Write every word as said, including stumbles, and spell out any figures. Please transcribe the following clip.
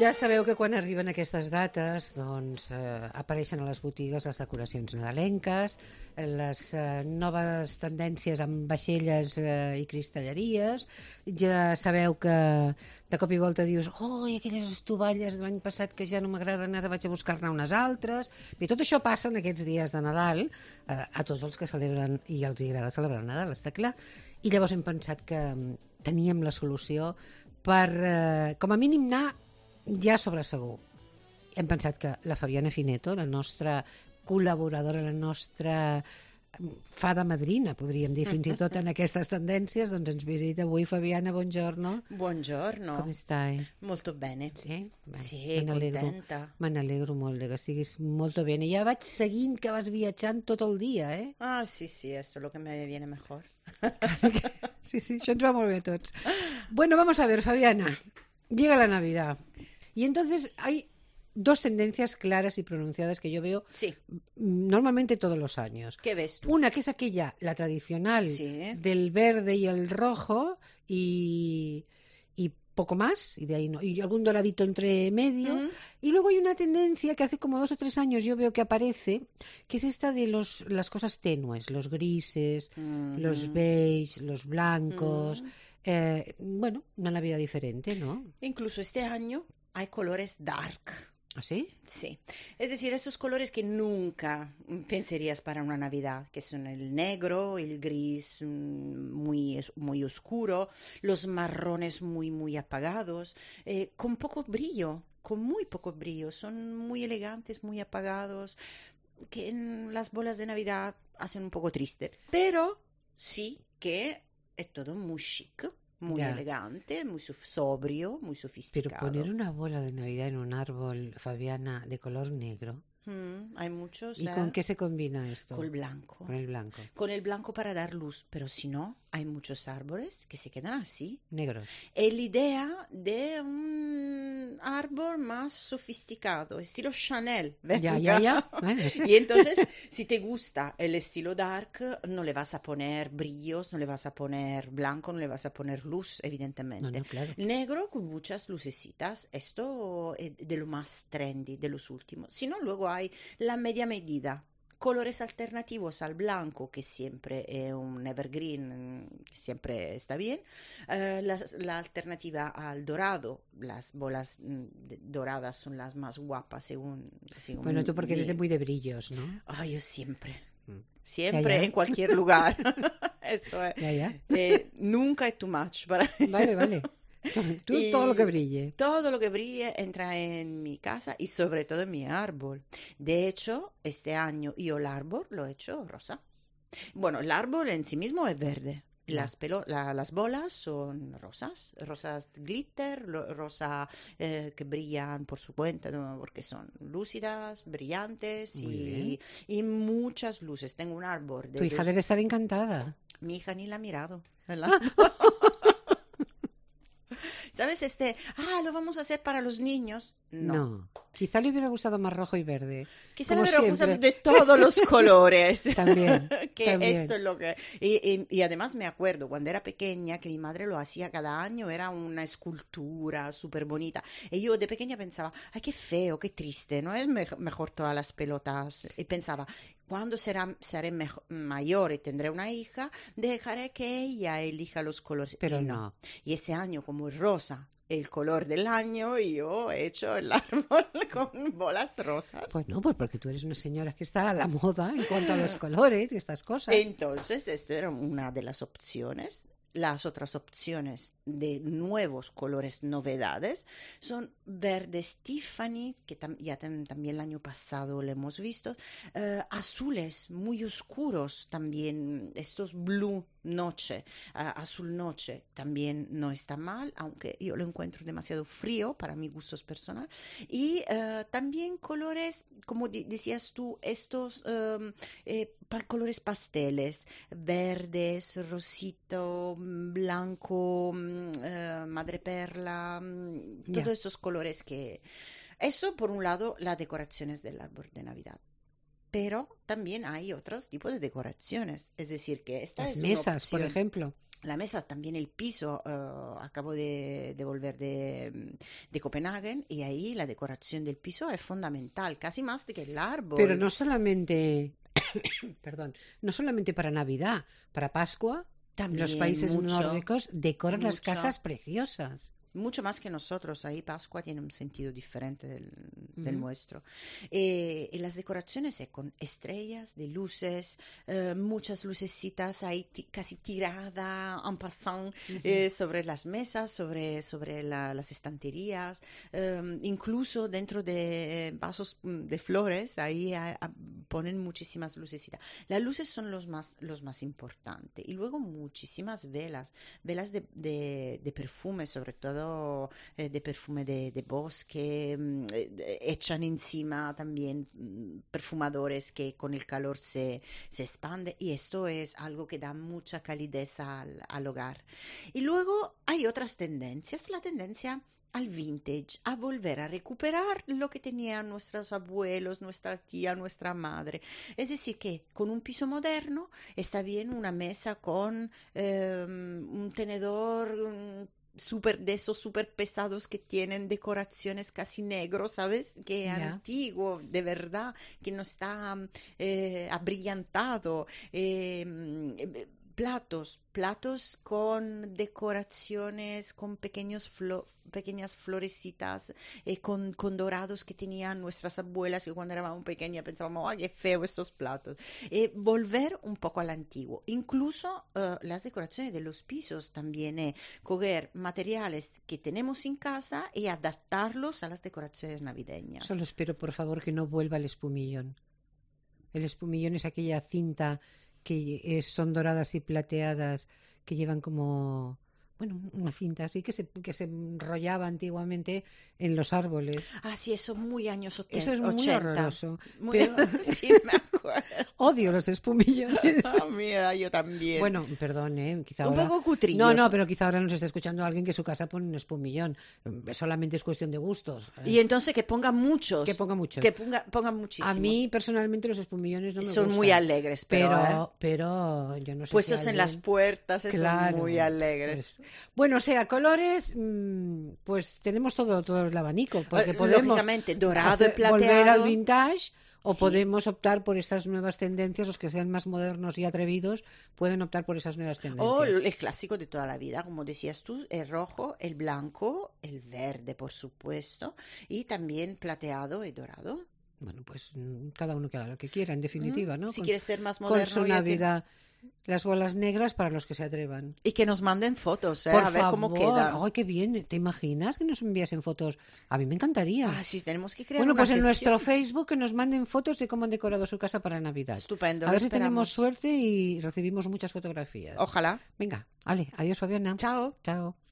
Ja sabeu que quan arriben aquestes dates doncs, eh, apareixen a les botigues les decoracions nadalenques, les eh, noves tendències amb vaixelles eh, i cristalleries. Ja sabeu que de cop i volta dius oh, i aquelles estovalles de l'any passat que ja no m'agraden, ara vaig a buscar-ne unes altres. I tot això passa en aquests dies de Nadal eh, a tots els que celebren i els agrada celebrar el Nadal, està clar. I llavors hem pensat que teníem la solució per, eh, com a mínim, anar ja sobre segur. Hem pensat que la Fabiana Fineto, la nostra col·laboradora, la nostra fada madrina, podríem dir, fins i tot en aquestes tendències, doncs ens visita avui. Fabiana, buongiorno. Buongiorno. Com stai? Molto bene. Sí? Beh, sí, me n'alegro. contenta. Me n'alegro molt que estiguis molto bene. Ja vaig seguint que vas viatjant tot el dia, eh? Ah, sí, sí, esto es lo que me viene mejor. Sí, sí, això ens va molt bé a tots. Bueno, vamos a ver, Fabiana. Llega la Navidad. Y entonces hay dos tendencias claras y pronunciadas que yo veo sí. normalmente todos los años. ¿Qué ves tú? Una que es aquella, la tradicional, sí. del verde y el rojo y, y poco más, y de ahí no, y algún doradito entre medio. Uh-huh. Y luego hay una tendencia que hace como dos o tres años yo veo que aparece, que es esta de los, las cosas tenues, los grises, uh-huh. los beige, los blancos. Uh-huh. eh, bueno, una Navidad diferente, ¿no? Incluso este año hay colores dark. ¿Ah, sí? Sí. Es decir, esos colores que nunca pensarías para una Navidad, que son el negro, el gris muy, muy oscuro, los marrones muy, muy apagados, eh, con poco brillo, con muy poco brillo. Son muy elegantes, muy apagados, que en las bolas de Navidad hacen un poco triste. Pero sí que es todo muy chic. Muy ya. elegante, muy sobrio, muy sofisticado. Pero poner una bola de Navidad en un árbol, Fabiana, de color negro. Mm, hay muchos. ¿Y ¿eh? con qué se combina esto? Con el blanco. Con el blanco. Con el blanco para dar luz. Pero si no, hay muchos árboles que se quedan así. Negros. Es la idea de un árbol más sofisticado, estilo Chanel. Ya, ya, ya. Bueno, sí. Y entonces, si te gusta el estilo dark, no le vas a poner brillos, no le vas a poner blanco, no le vas a poner luz, evidentemente. No, no, claro. Negro con muchas lucecitas. Esto es de lo más trendy, de los últimos. Si no, luego hay la media medida. Colores alternativos al blanco, que siempre es un evergreen, que siempre está bien. Uh, la, la alternativa al dorado, las bolas mm, doradas son las más guapas según... según bueno, tú porque mi... eres de muy de brillos, ¿no? Oh, yo siempre. Mm. Siempre, ya, ya. En cualquier lugar. Esto es. Ya, ya. Eh, nunca es too much para mí. Vale, vale. Tú y todo lo que brille. Todo lo que brille entra en mi casa y sobre todo en mi árbol. De hecho, este año yo el árbol lo he hecho rosa. Bueno, el árbol en sí mismo es verde. Las, pelo la, las bolas son rosas, rosas glitter, lo, rosa eh, que brillan por su cuenta, ¿no? Porque son lúcidas, brillantes y, y muchas luces. Tengo un árbol. De tu hija dos... debe estar encantada. Mi hija ni la ha mirado, ¿verdad? ¿Sabes? Este, ah, lo vamos a hacer para los niños. No. no. Quizá le hubiera gustado más rojo y verde. Quizá le hubiera gustado de todos los colores. También. que también. Esto es lo que... Y, y, y además me acuerdo, cuando era pequeña, que mi madre lo hacía cada año, era una escultura súper bonita. Y yo de pequeña pensaba, ay, qué feo, qué triste, ¿no es me mejor todas las pelotas? Y pensaba, cuando será, seré mejor, mayor y tendré una hija, dejaré que ella elija los colores. Pero y no. no. Y ese año, como es rosa, el color del año, y yo he hecho el árbol con bolas rosas. Pues no, pues porque tú eres una señora que está a la moda en cuanto a los colores y estas cosas. Entonces, esta era una de las opciones. Las otras opciones de nuevos colores, novedades, son verdes Tiffany, que tam ya tam también el año pasado lo hemos visto, uh, azules muy oscuros también, estos blue noche, uh, azul noche, también no está mal, aunque yo lo encuentro demasiado frío para mis gustos personales, y uh, también colores, como decías tú, estos um, eh, pa colores pasteles, verdes, rosito, blanco, uh, madreperla, um, todos yeah. estos colores que... Eso, por un lado, las decoraciones del árbol de Navidad. Pero también hay otros tipos de decoraciones. Es decir, que esta Las es mesas, una opción. por ejemplo. La mesa, también el piso, uh, acabo de, de volver de, de Copenhague y ahí la decoración del piso es fundamental, casi más que el árbol. Pero no solamente, perdón, no solamente para Navidad, para Pascua, también los países mucho, nórdicos decoran mucho. las casas preciosas. Mucho más que nosotros, ahí Pascua tiene un sentido diferente del, Uh-huh. del nuestro. Eh, y las decoraciones es con estrellas, de luces, eh, muchas lucecitas ahí ti- casi tirada en passant Uh-huh. eh, sobre las mesas, sobre, sobre la, las estanterías, eh, incluso dentro de vasos de flores, ahí a, a, ponen muchísimas lucecitas. Las luces son los más, los más importantes. Y luego muchísimas velas, velas de, de, de perfume, sobre todo eh, de perfume de, de bosque, eh, echan encima también mm, perfumadores que con el calor se, se expande y esto es algo que da mucha calidez al, al hogar. Y luego hay otras tendencias, la tendencia al vintage, a volver a recuperar lo que tenían nuestros abuelos, nuestra tía, nuestra madre. Es decir, que con un piso moderno está bien una mesa con eh, un tenedor un super, de esos súper pesados que tienen decoraciones casi negros, ¿sabes? Que es Yeah. antiguo, de verdad, que no está eh, abrillantado. Eh, platos, platos con decoraciones, con pequeños flo pequeñas florecitas, eh, con, con dorados que tenían nuestras abuelas, que cuando éramos pequeñas pensábamos, ¡ay, qué feo estos platos! Eh, volver un poco al antiguo. Incluso uh, las decoraciones de los pisos también, eh, coger materiales que tenemos en casa y adaptarlos a las decoraciones navideñas. Solo espero, por favor, que no vuelva el espumillón. El espumillón es aquella cinta que es, son doradas y plateadas, que llevan como... Bueno, una cinta así que se, que se enrollaba antiguamente en los árboles. Ah, sí, eso muy años ochenta. Eso es muy ochenta. horroroso. Muy... Pero... sí, me acuerdo. Odio los espumillones. Ah, mira, yo también. Bueno, perdón, ¿eh? Quizá un ahora... poco cutrillos. No, no, pero quizá ahora nos está escuchando alguien que su casa pone un espumillón. Solamente es cuestión de gustos. Y entonces que ponga muchos. Que ponga muchos. Que ponga, pongan muchísimo. A mí, personalmente, los espumillones no me son gustan. muy alegres, pero... Pero, ¿eh? pero yo no sé Puestos si en alguien... las puertas, Claro, son muy alegres. Pues... Bueno, o sea, colores, mmm, pues tenemos todo, todo el abanico, porque podemos lógicamente dorado hacer, y plateado. volver al vintage, o sí. podemos optar por estas nuevas tendencias. Los que sean más modernos y atrevidos pueden optar por esas nuevas tendencias. O el clásico de toda la vida, como decías tú, el rojo, el blanco, el verde, por supuesto, y también plateado y dorado. Bueno, pues cada uno que haga lo que quiera, en definitiva, ¿no? Si con, quieres ser más moderno. Con su Navidad. Las bolas negras para los que se atrevan. Y que nos manden fotos, ¿eh? Por a ver favor. cómo quedan. ¡Ay, qué bien! ¿Te imaginas que nos enviasen fotos? A mí me encantaría. Ah, sí, tenemos que crear Bueno, una pues en sección. nuestro Facebook que nos manden fotos de cómo han decorado su casa para Navidad. Estupendo. A ver si esperamos. tenemos suerte y recibimos muchas fotografías. Ojalá. Venga, vale, adiós, Fabiana. Chao. Chao.